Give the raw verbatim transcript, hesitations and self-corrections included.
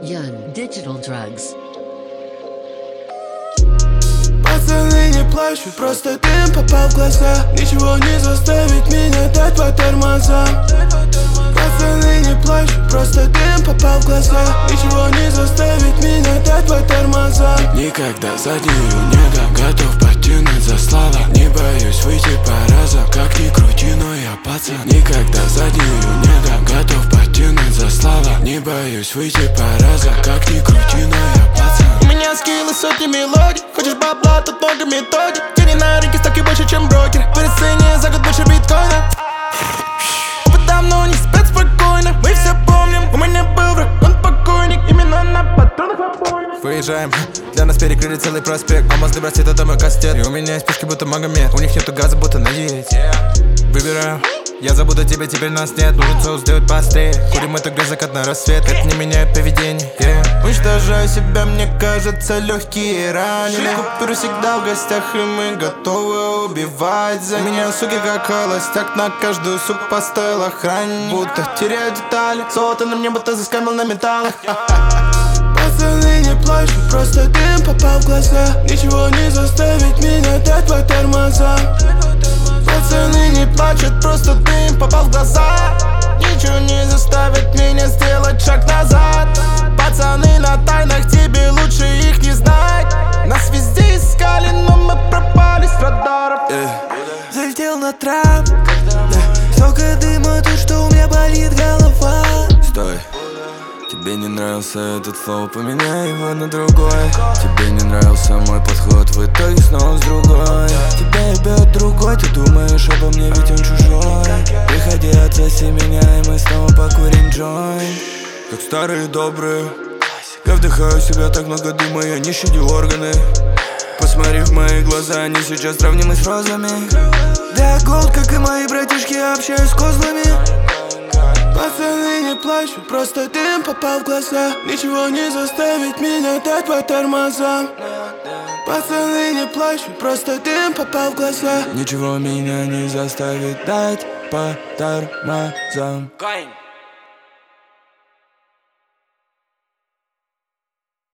Young Digital Drugs. Пацаны не плачут, просто дым попал в глаза. Ничего не заставит меня дать по тормозам. Пацаны не плачут, просто дым попал в глаза. Ничего не заставит меня дать по тормозам. Никогда заднюю не дам, готов потянуть за слава. Не боюсь выйти по разам, как ни крути, но я пацан. Никогда заднюю не дам, готов потянуть за слава. Не боюсь выйти по разам, как ни крути, но я пацан. У меня скиллы сотни мелодий. Хочешь бабла, тут много методик. Деньги на рынке ставки больше, чем брокер. Перед сцене за год больше биткоина. Давно не спят спокойно, мы все помним. У меня был враг, он покойник. Именно на патронах обойных. Выезжаем, для нас перекрыли целый проспект. Алмазный браслет, это мой кастет. И у меня есть пушки, будто Магомед. У них нету газа, будто на диете. Выбираю, я забуду тебя, теперь нас нет. Нужен соус, сделать быстрее. Курим это грязь, закат на рассвет. Это не меняет поведение, yeah. Уничтожаю себя, мне кажется, легкие ранены. Купюры всегда в гостях, и мы готовы убивать за меня. Суки как холостяк, на каждую сук поставил охранник. Будто теряю детали, золото на мне, будто заскамил на металлах. Пацаны не плачут, просто дым попал в глаза. Ничего не заставит меня дать по тормозам. Пацаны не плачут, просто дым попал в глаза. Ничего не заставит меня сделать шаг назад. Пацаны на тайнах, тебе лучше их не знать. Нас везде искали, но мы пропали с радаров. yeah. Залетел на трап, yeah. Столько дыма, то что у меня болит голова. Стой. Тебе не нравился этот флоу, поменяй его на другой. Тебе не нравился мой подход, в итоге снова с другой. Тебя ебет другой, ты думаешь обо мне, ведь он чужой. Приходи, отсоси меня, и мы снова покурим джойнт. Как старые добрые, я вдыхаю в себя так много дыма, я не щадю органы. Посмотри в мои глаза, они сейчас сравнимы с розами. Да, голд, как и мои братишки, я общаюсь с козлами. Пацаны не плачут, просто дым попал в глаза. Ничего не заставит меня дать по тормозам. Пацаны не плачут, просто дым попал в глаза. Ничего меня не заставит дать по тормозам.